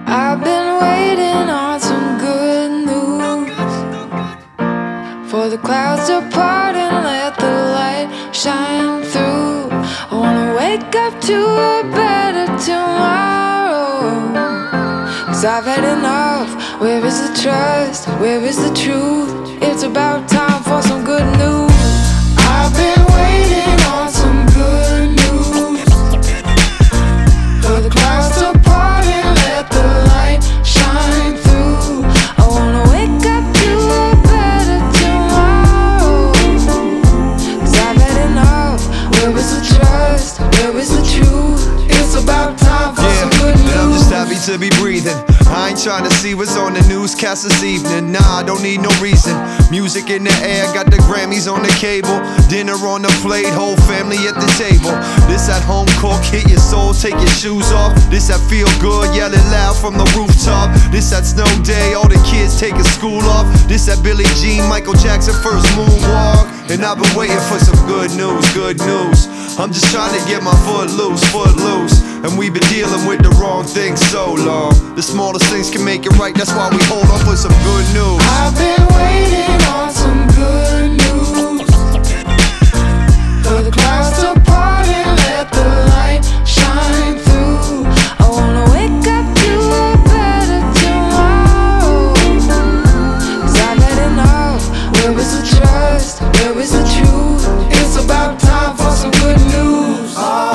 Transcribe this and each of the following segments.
I've been waiting on some good news, for the clouds to part and let the light shine through. I wanna wake up to a better tomorrow, 'cause I've had enough. Where is the trust? Where is the truth? It's about time for some good news. I've been waiting on some good news, for the clouds to part and let the light shine through. I wanna wake up to a better tomorrow, 'cause I've had enough. Where is the trust? Where is the truth? It's about time for some good news. I'm just happy to be breathing. I ain't trying to see what's on the newscast this evening. Nah, I don't need no reason. Music in the air, got the Grammys on the cable. Dinner on the plate, whole family at the table. This at home cook, hit your soul, take your shoes off. This that feel good, yell it loud from the rooftop. This that snow day, all the kids taking school off. This that Billie Jean, Michael Jackson first moonwalk. And I've been waiting for some good news, good news. I'm just trying to get my foot loose, foot loose. And we've been dealing with the wrong things so long. The smallest things can make it right, that's why we hold on for some good news. I've been waiting on some good news, for the clouds to part and let the light shine through. I wanna wake up to a better tomorrow, 'cause I've had enough. Where is the trust? Where is the truth? It's about time for some good news.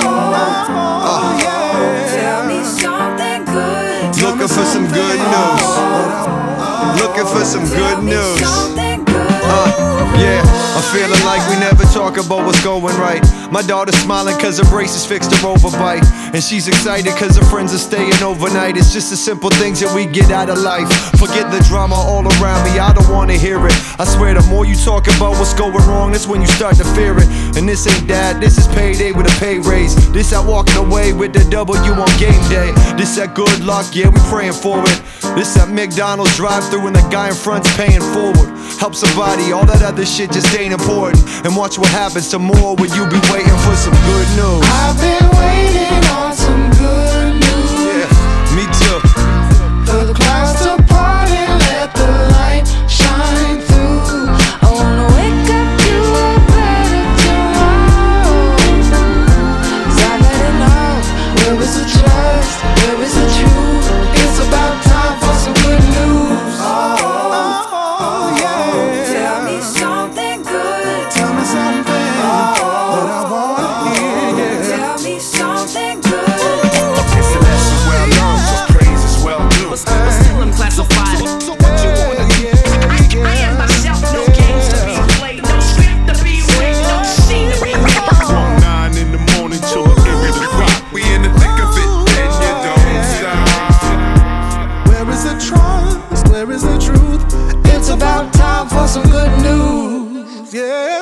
Tell me something good. Looking for some good news. Looking for some good news. Yeah, I'm feeling like we never talk about what's going right. My daughter's smiling cause her braces fixed her overbite, and she's excited cause her friends are staying overnight. It's just the simple things that we get out of life. Forget the drama all around me, I don't wanna hear it. I swear the more you talk about what's going wrong, that's when you start to fear it. And this ain't that, this is payday with a pay raise. This that walking away with the W on game day. This that good luck, yeah, we praying for it. This that McDonald's drive-thru and the guy in front's paying forward. Help somebody, all that other shit just ain't important. And watch what happens tomorrow when you be waiting for some good news. I've been waiting on some good news. Yeah, me too. For the clouds to part and let the light shine through. I wanna wake up to a better tomorrow, 'cause I've had enough. Where is the trust? Where is the truth? It's about time for some good news. Tell me something good. Tell me something that I wanna hear. Tell me something good. It's a lesson well learned, so praise is well due. But still I'm classified. So what you wanna I am myself, no games to be played, no script to be read, no scenery. From 9 in the morning till the end of the clock. We in the thick of it, and you don't stop. Where is the trust? Where is the truth? It's about time for some good news. Yeah.